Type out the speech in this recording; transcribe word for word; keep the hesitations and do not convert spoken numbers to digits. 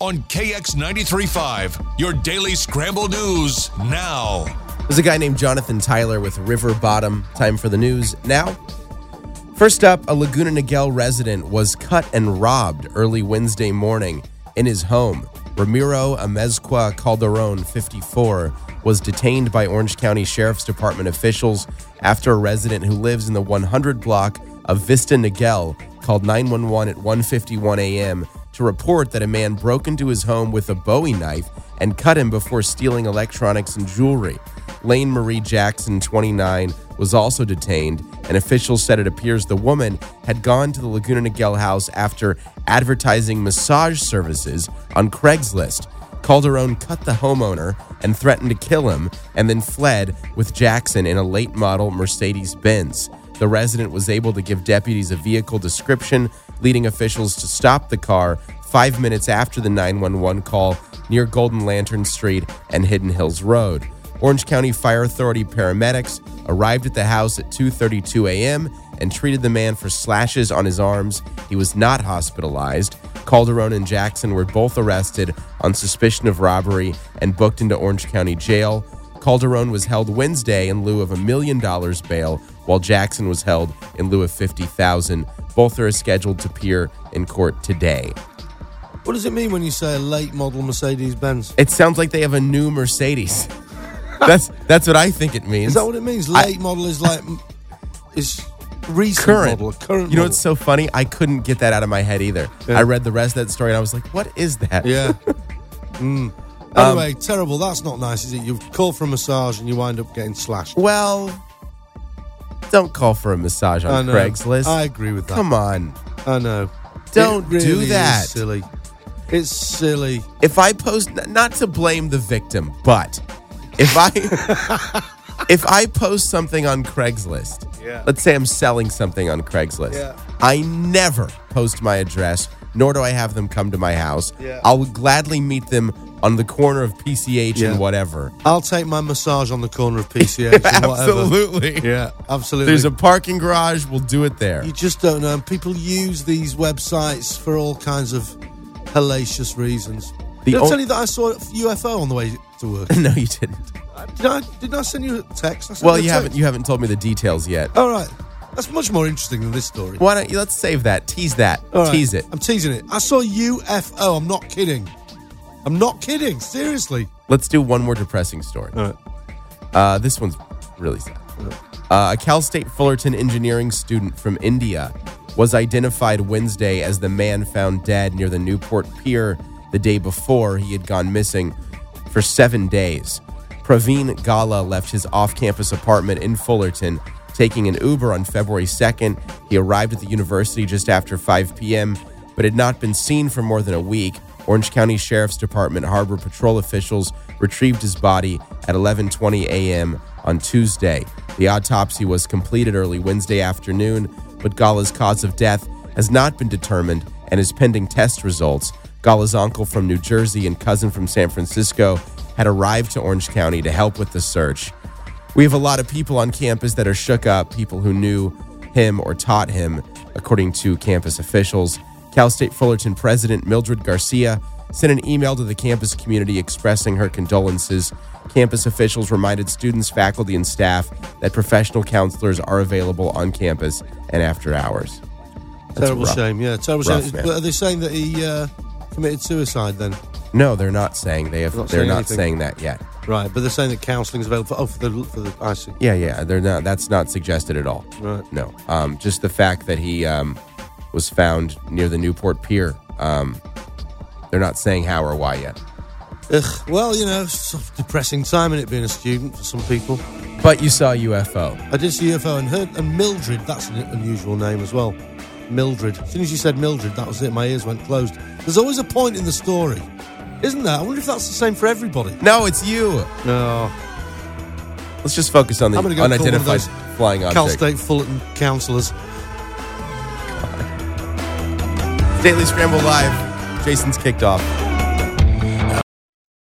on K X ninety-three point five, your daily Scramble News now. There's a guy named Jonathan Tyler with River Bottom. Time for the news now. First up, a Laguna Niguel resident was cut and robbed early Wednesday morning in his home. Ramiro Amezcua Calderon, fifty-four, was detained by Orange County Sheriff's Department officials after a resident who lives in the one hundred block of Vista Niguel called nine one one at one fifty-one a.m. to report that a man broke into his home with a Bowie knife and cut him before stealing electronics and jewelry. Lane Marie Jackson, twenty-nine, was also detained, and officials said it appears the woman had gone to the Laguna Niguel house after advertising massage services on Craigslist. Calderon cut the homeowner and threatened to kill him, and then fled with Jackson in a late-model Mercedes-Benz. The resident was able to give deputies a vehicle description, leading officials to stop the car five minutes after the nine one one call near Golden Lantern Street and Hidden Hills Road. Orange County Fire Authority paramedics arrived at the house at two thirty-two a.m. and treated the man for slashes on his arms. He was not hospitalized. Calderon and Jackson were both arrested on suspicion of robbery and booked into Orange County Jail. Calderon was held Wednesday in lieu of a million dollars bail, while Jackson was held in lieu of fifty thousand dollars. Both are scheduled to appear in court today. What does it mean when you say a late model Mercedes-Benz? It sounds like they have a new Mercedes. That's that's what I think it means. Is that what it means? Late I, model is like is recent current. model, current. You know model. what's so funny? I couldn't get that out of my head either. Yeah. I read the rest of that story and I was like, "What is that?" Yeah. mm. Anyway, um, terrible. That's not nice, is it? You call for a massage and you wind up getting slashed. Well, don't call for a massage on Craigslist. I agree with that. Come on. I know. Don't it really do that. Is silly. It's silly. If I post, not to blame the victim, but if I if I post something on Craigslist, yeah. let's say I'm selling something on Craigslist, yeah. I never post my address, nor do I have them come to my house. Yeah. I'll gladly meet them on the corner of P C H yeah. and whatever. I'll take my massage on the corner of P C H and whatever. Absolutely. Yeah, absolutely. There's a parking garage, we'll do it there. You just don't know. People use these websites for all kinds of hellacious reasons. The Did I o- tell you that I saw a U F O on the way to work? No, you didn't. Did I, didn't I send you a text? I sent Well, you, a you text. haven't you haven't told me the details yet. All right. That's much more interesting than this story. Why don't you, let's save that. Tease that. All right. Tease it. I'm teasing it. I saw U F O. I'm not kidding. I'm not kidding. Seriously. Let's do one more depressing story. All right. Uh, this one's really sad. Uh, a Cal State Fullerton engineering student from India was identified Wednesday as the man found dead near the Newport Pier the day before he had gone missing for seven days. Praveen Gala left his off-campus apartment in Fullerton, taking an Uber on February second. He arrived at the university just after five p.m., but had not been seen for more than a week. Orange County Sheriff's Department Harbor Patrol officials retrieved his body at eleven twenty a.m. on Tuesday. The autopsy was completed early Wednesday afternoon, but Gala's cause of death has not been determined and is pending test results. Gala's uncle from New Jersey and cousin from San Francisco had arrived to Orange County to help with the search. We have a lot of people on campus that are shook up, people who knew him or taught him, according to campus officials. Cal State Fullerton President Mildred Garcia sent an email to the campus community expressing her condolences. Campus officials reminded students, faculty, and staff that professional counselors are available on campus and after hours. That's Terrible rough. shame, yeah. Terrible Rough, shame. man. But are they saying that he uh, committed suicide then? No, they're not saying they have. Not they're saying not anything. saying that yet. Right, but they're saying that counselling is available for, oh, for the, for the, I see. Yeah, yeah, they're not. That's not suggested at all. Right. No, um, just the fact that he um, was found near the Newport Pier. Um, they're not saying how or why yet. Ugh, well, you know, it's a depressing time, isn't it, being a student for some people? But you saw a U F O. I did see U F O and heard, and Mildred, that's an unusual name as well. Mildred. As soon as you said Mildred, that was it. My ears went closed. There's always a point in the story, isn't there? I wonder if that's the same for everybody. No, it's you. No. Let's just focus on the I'm gonna go call one of unidentified those flying object. Cal State Fullerton counsellors. Daily Scramble Live. Jason's kicked off.